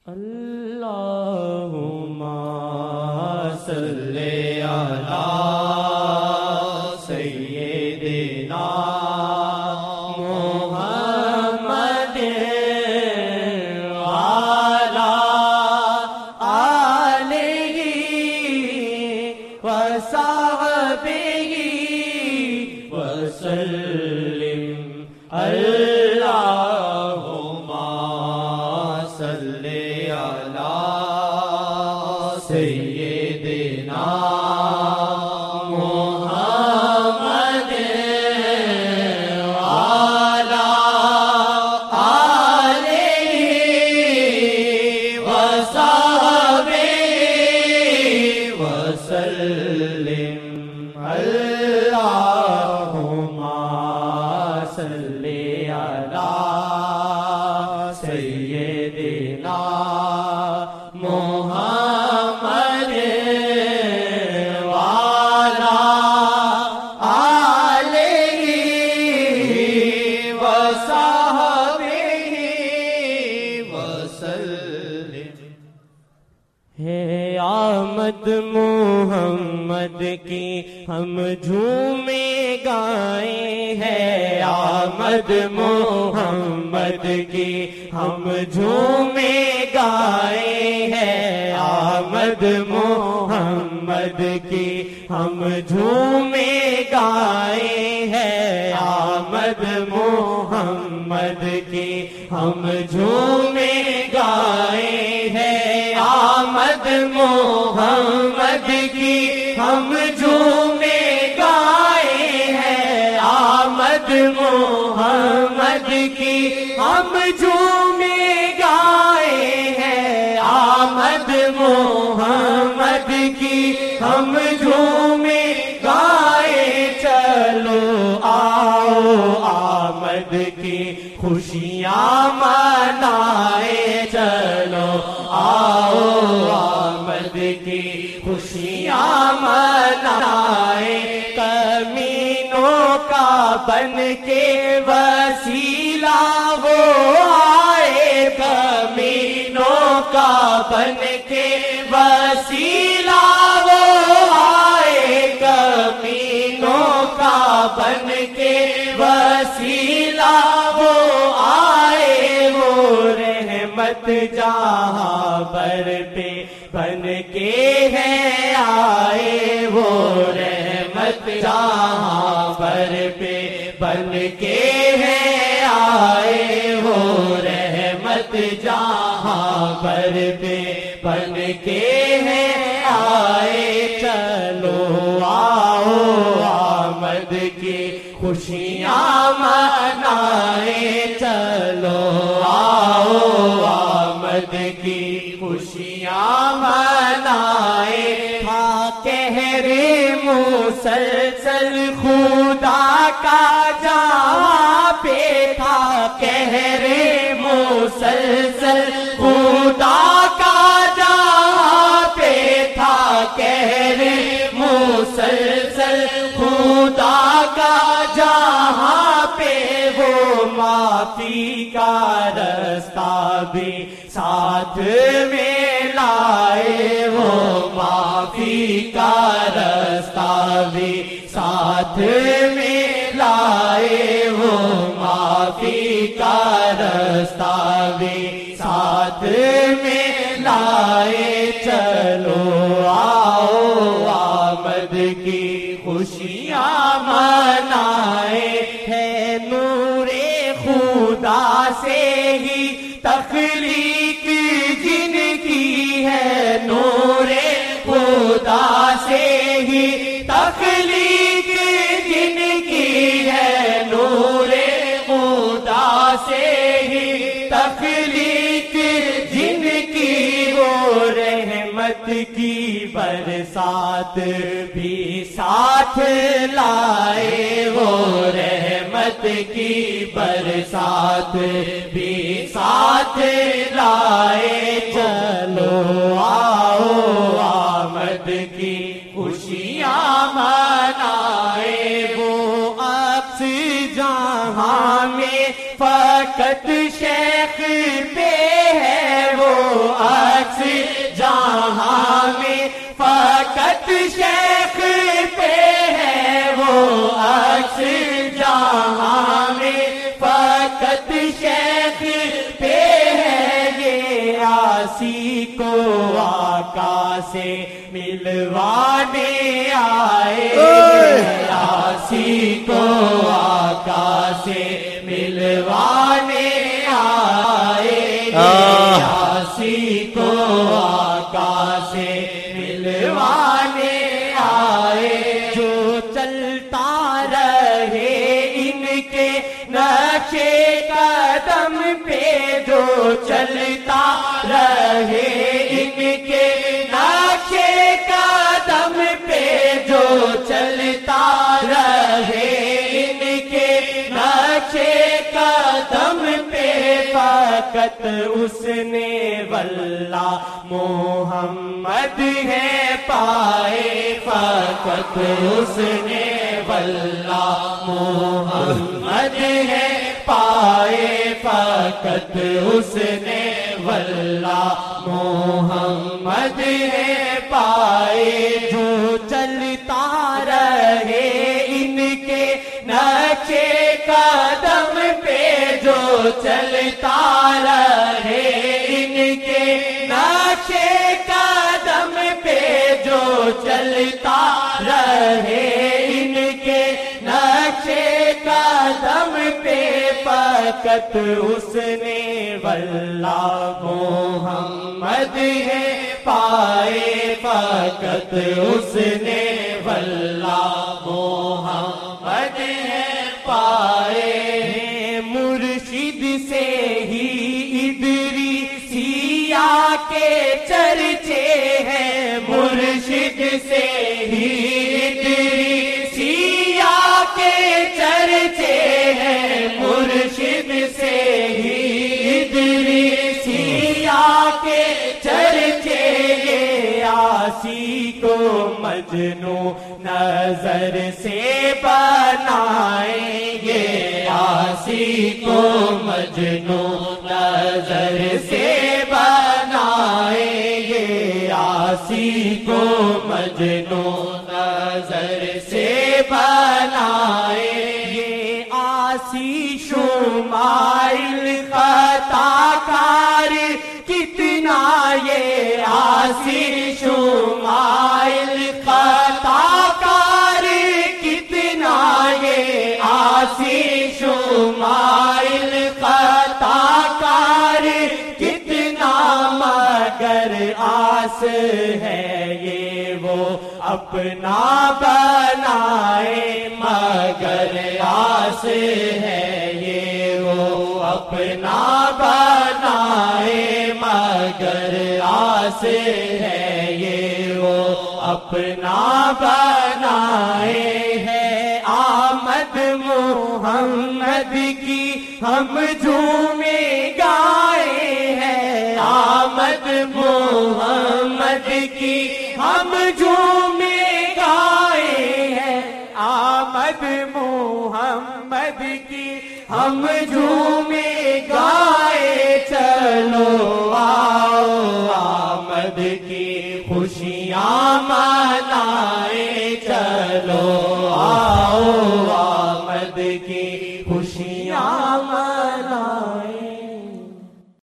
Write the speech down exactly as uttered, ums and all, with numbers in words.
اللہم صلی علی سیدنا محمد وعلی آلہ وصحبہ وسلم۔ اللہم صلی علی سیدنا محمد وعلی آلہ وصحبہ وسلم۔ اللہم صلی علی سیدنا محمد وعلی آلہ وصحبہ وسلم۔ ہے آمد محمد کی ہم جھومے گائیں، ہے آمد محمد کی ہم جھومے گائیں، ہے آمد محمد کی ہم جھومے گائیں، ہے آمد محمد کی ہم جھومے گائیں، ہے آمد محمد کی ہم جھومے گائیں، ہے آمد محمد کی ہم جھومے گائیں، ہے آمد محمد کی ہم جھومے گائیں۔ چلو آؤ آمد کی خوشیاں منائیں، چلو آؤ آمد کی خوشیاں منائیں۔ کمینوں کا بن کے وسیلہ وہ آئے، کمینوں کا بن کے وسیلہ وہ آئے، کمینوں کا بن کے وسیلہ وہ آئے۔ وہ رحمت جہاں پر پہ بن کے ہے آئے، وہ رحمت جہاں پر پہ بن کے ہے آئے، وہ رحمت جہاں پر پہ بن کے ہے آئے۔ چلو آؤ آمد کی خوشیاں منائیں، چلو آؤ آمد کی خوشیاں منائیں۔ تھا قہر مسلسل خدا کا جہاں پہ، تھا قہر مسلسل خدا کا جہاں پہ، تھا قہر مسلسل خدا کا جہاں پہ۔ وہ معافی کا رستہ بھی ساتھ میں لائے، وہ معافی کا رستہ بھی ساتھ میں لائے، وہ معافی کا رستہ بھی ساتھ میں لائے۔ چلو آؤ آمد کی خوشیاں منائیں، ہے نور خدا سے ہی تخلیق جن کی، ہے نور خدا سے ہی تخلیق جن کی، ہے نور خدا سے ہی تخلیق جن کی۔ وہ رحمت کی برسات بھی ساتھ لائے، وہ رحمت کی برسات بھی ساتھ لائے۔ چلو آؤ آمد کی خوشیاں منائیں۔ وہ عکس جہاں میں فقط شیخ پہ ہے، وہ شیخ پہ ہے وہ عکس جہاں میں، فقط شیخ پہ ہے یہ عاصی کو آقا سے ملوانے آئے، عاصی کو آقا سے ملوانے آئے، عاصی کو آقا سے ملوانے آئے، جو چلتا رہے ان کے نقشے قدم پہ، جو چلتا رہے ان کے نقشے قدم پہ، جو چلتا رہے ان کے نقشے قدم پہ، فقط اس نے واللہ محمد ہے پائے، فقط اس نے واللہ محمد ہے پائے، فقط اس نے واللہ محمد ہے پائے، جو چلتا رہے ان کے نقشے قدم پہ، جو چلتا رہے ان کے نقشے قدم پہ، جو چلتا رہے ان کے نقشے قدم پہ، فقط اس نے واللہ محمد ہے پائے، فقط اس نے واللہ محمد ہے پائے، مرشد سے ہی ادریسیہ کے چرچے ہیں، مرشد سے ہی ادریسیہ کے چرچے ہیں، مرشد سے ہی ادریسیہ کے چرچے، یہ عاصی کو مجنوں نظر سے بنائیں گے، عاصی کو مجنوں نظر سے بنائیں گے، عاصی کو مجنوں نظر سے بنائیں گے، عاصی شمائل خطا کار کتنا، یہ عاصی شمائل خطا کار کتنا، یہ عاصی شمائل خطا کار کتنا، مگر آس ہے یہ وہ اپنا بنائے، مگر آس ہے یہ وہ اپنا بنائے، مگر آس ہے یہ وہ اپنا بنائے، ہے آمد محمد کی ہم جھومے گائے ہیں، آمد محمد کی ہم جھومے گائے ہیں، آمد محمد کی ہم جھومے گائے